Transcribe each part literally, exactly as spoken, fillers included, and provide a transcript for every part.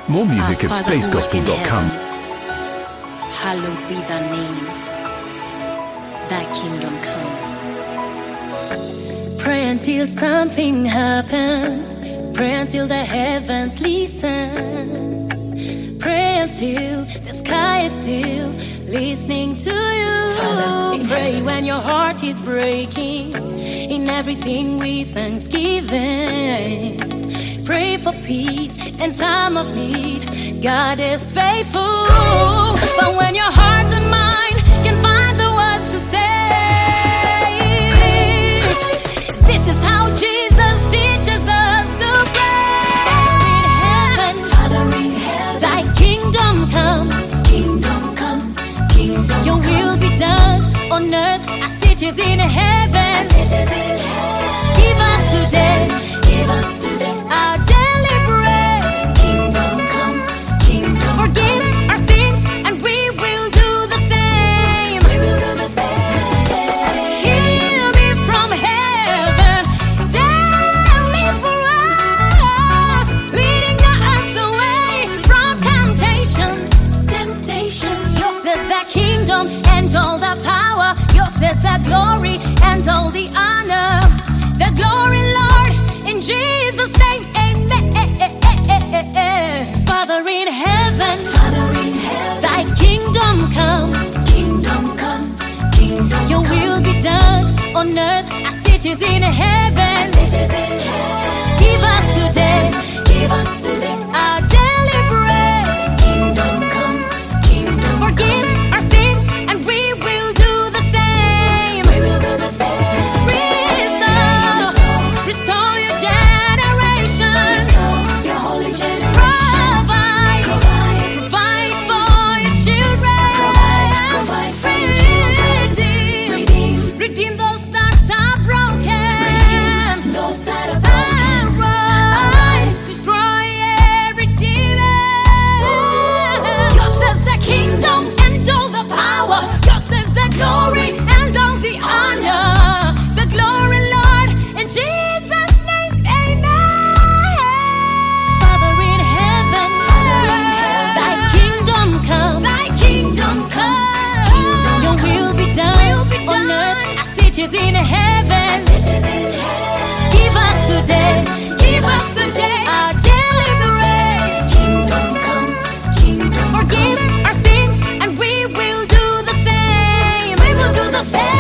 More music Our at Father space who art gospel in dot com. heaven, hallowed be thy name. Thy kingdom come. Pray until something happens. Pray until the heavens listen. Pray until the sky is still listening to you. Father, pray when your heart is breaking. In everything with thanksgiving. Pray for peace in time of need. God is faithful. But when your heart and mind can find the words to say, this is how Jesus teaches us to pray. Father in heaven, thy kingdom come. Kingdom come, kingdom your come. Will be done on earth as it is in heaven. As it is in heaven. Give us today. Give us today our daily bread. Kingdom come, kingdom forgive come. Our sins and we will do the same. We will do the same. Hear me from heaven, daily for us, leading us away from temptation. Temptation. Yours is the kingdom and all the power. Yours is the glory and all the honor. The glory, Lord, in Jesus' name, amen. Father in heaven, Father in heaven, thy kingdom come. Kingdom come, kingdom your come. Will be done on earth as it is in heaven. As it is in heaven. Give us today, give us today our daily bread. Kingdom come, kingdom forgive come. Our sins and we will do the same. We will do the same. Restore your generation. Restore your holy generation. Provide, provide, provide for your children. Provide, provide for your children. Redeem, redeem, redeem those that are broken. Redeem those that are broken. Arise, destroy every demon. Yours is the kingdom and all the power. Yours is the glory and all the honor. The glory, Lord, and Jesus. It is in heaven. As it is in heaven. Give us today, give us today our daily bread. Kingdom come, kingdom forgive come. Our sins and we will do the same. We will do the same.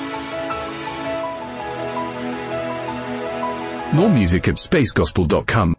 More music at space gospel dot com.